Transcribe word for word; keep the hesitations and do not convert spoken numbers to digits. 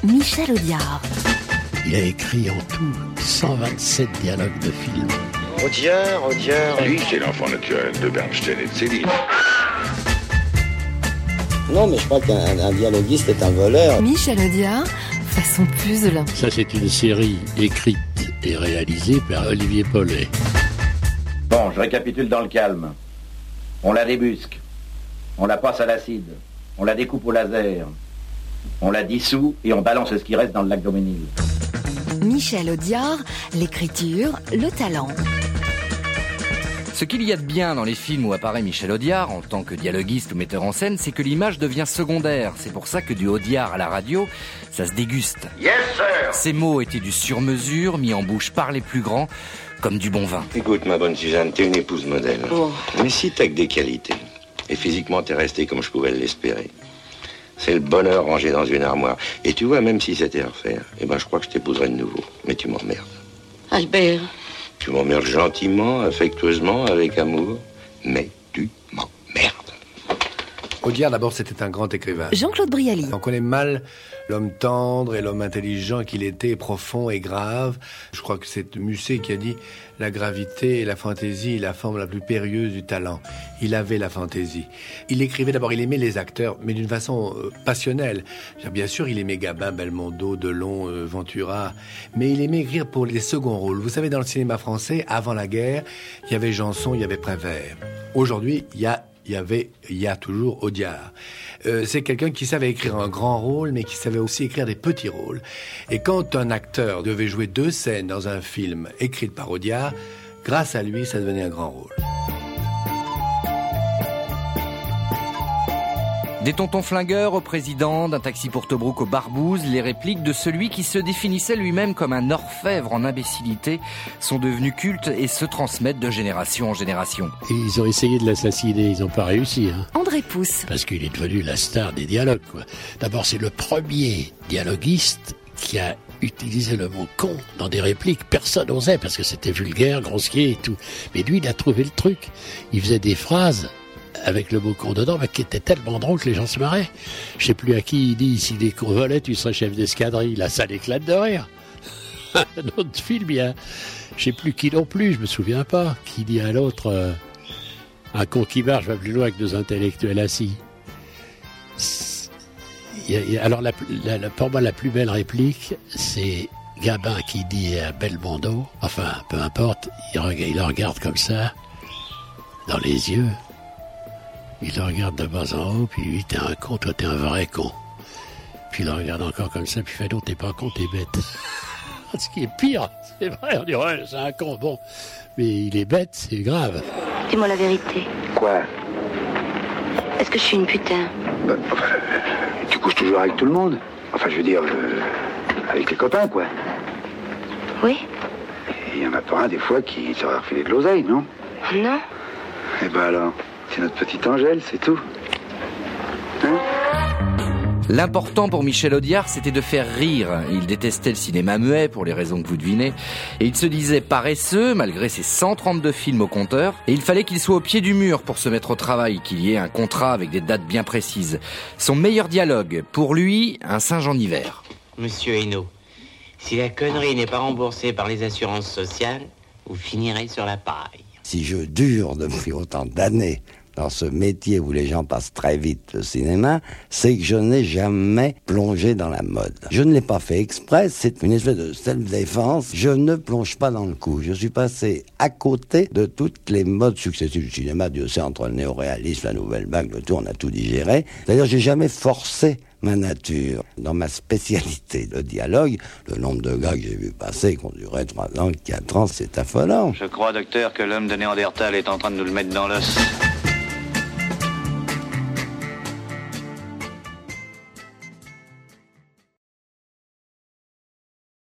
Michel Audiard. Il a écrit en tout cent vingt-sept dialogues de films. Audiard, Audiard... Lui, c'est l'enfant naturel de Bernstein et de Céline. Non, mais je crois qu'un un dialoguiste est un voleur. Michel Audiard, façon puzzle. Ça, c'est une série écrite et réalisée par Olivier Paulet. Bon, je récapitule dans le calme. On la débusque. On la passe à l'acide. On la découpe au laser. On la dissout et on balance ce qui reste dans le lac Daumesnil. Michel Audiard, l'écriture, le talent. Ce qu'il y a de bien dans les films où apparaît Michel Audiard, en tant que dialoguiste ou metteur en scène, c'est que l'image devient secondaire. C'est pour ça que du Audiard à la radio, ça se déguste. Yes, sir! Ces mots étaient du sur-mesure, mis en bouche par les plus grands, comme du bon vin. Écoute, ma bonne Suzanne, t'es une épouse modèle. Oh. Mais si t'as que des qualités, et physiquement t'es restée comme je pouvais l'espérer, c'est le bonheur rangé dans une armoire. Et tu vois, même si c'était à refaire, eh ben je crois que je t'épouserais de nouveau. Mais tu m'emmerdes. Albert. Tu m'emmerdes gentiment, affectueusement, avec amour, mais tu m'emmerdes. Audiard, d'abord, c'était un grand écrivain. Jean-Claude Brialy. On connaît mal l'homme tendre et l'homme intelligent qu'il était, profond et grave. Je crois que c'est Musset qui a dit « La gravité et la fantaisie est la forme la plus périlleuse du talent ». Il avait la fantaisie. Il écrivait d'abord, il aimait les acteurs, mais d'une façon euh, passionnelle. Bien sûr, il aimait Gabin, Belmondo, Delon, euh, Ventura, mais il aimait écrire pour les seconds rôles. Vous savez, dans le cinéma français, avant la guerre, il y avait Janson, il y avait Prévert. Aujourd'hui, il y a Il y avait, il y a toujours Audiard. Euh, c'est quelqu'un qui savait écrire un grand rôle, mais qui savait aussi écrire des petits rôles. Et quand un acteur devait jouer deux scènes dans un film écrites par Audiard, grâce à lui, ça devenait un grand rôle. Des tontons flingueurs au président, d'un taxi pour Tobruk au Barbouze, les répliques de celui qui se définissait lui-même comme un orfèvre en imbécilité sont devenues cultes et se transmettent de génération en génération. Et ils ont essayé de l'assassiner, ils n'ont pas réussi. Hein. André Pousse. Parce qu'il est devenu la star des dialogues, quoi. D'abord, c'est le premier dialoguiste qui a utilisé le mot con dans des répliques. Personne n'osait parce que c'était vulgaire, grossier et tout. Mais lui, il a trouvé le truc. Il faisait des phrases avec le mot con dedans, mais qui était tellement drôle que les gens se marraient. Je sais plus à qui il dit, si des cons volaient, tu serais chef d'escadrille. Là, ça l'éclate de rire. Un autre film, il y a, je sais plus qui non plus, je me souviens pas, qui dit à l'autre, euh, un con qui marche va plus loin que deux intellectuels assis. Il y a, il y a, alors, la, la, la, pour moi, la plus belle réplique, c'est Gabin qui dit à Belmondo, enfin, peu importe, il, regarde, il le regarde comme ça, dans les yeux. Il le regarde de bas en haut, puis lui, t'es un con, toi, t'es un vrai con. Puis il le regarde encore comme ça, puis il fait, non, t'es pas con, t'es bête. Ce qui est pire, c'est vrai, on dit, ouais, c'est un con, bon. Mais il est bête, c'est grave. Dis-moi la vérité. Quoi? Est-ce que je suis une putain? Bah, enfin, tu couches toujours avec tout le monde. Enfin, je veux dire, euh, avec les copains, quoi. Oui. Il y en a pas un, des fois, qui saurait refiler de l'oseille, non? Non. Eh ben alors... C'est notre petite Angèle, c'est tout. Hein? L'important pour Michel Audiard, c'était de faire rire. Il détestait le cinéma muet, pour les raisons que vous devinez. Et il se disait paresseux, malgré ses cent trente-deux films au compteur. Et il fallait qu'il soit au pied du mur pour se mettre au travail, qu'il y ait un contrat avec des dates bien précises. Son meilleur dialogue, pour lui, un singe en hiver. Monsieur Hainaut, si la connerie n'est pas remboursée par les assurances sociales, vous finirez sur la paille. Si je dure depuis autant d'années dans ce métier où les gens passent très vite le cinéma, c'est que je n'ai jamais plongé dans la mode. Je ne l'ai pas fait exprès, c'est une espèce de self-défense. Je ne plonge pas dans le coup. Je suis passé à côté de toutes les modes successives du cinéma. Dieu sait, entre le néo-réalisme, la nouvelle vague, le tout, on a tout digéré. C'est-à-dire, j'ai jamais forcé ma nature. Dans ma spécialité, le dialogue, le nombre de gars que j'ai vu passer, qui ont duré trois ans, quatre ans, c'est affolant. Je crois, docteur, que l'homme de Néandertal est en train de nous le mettre dans l'os.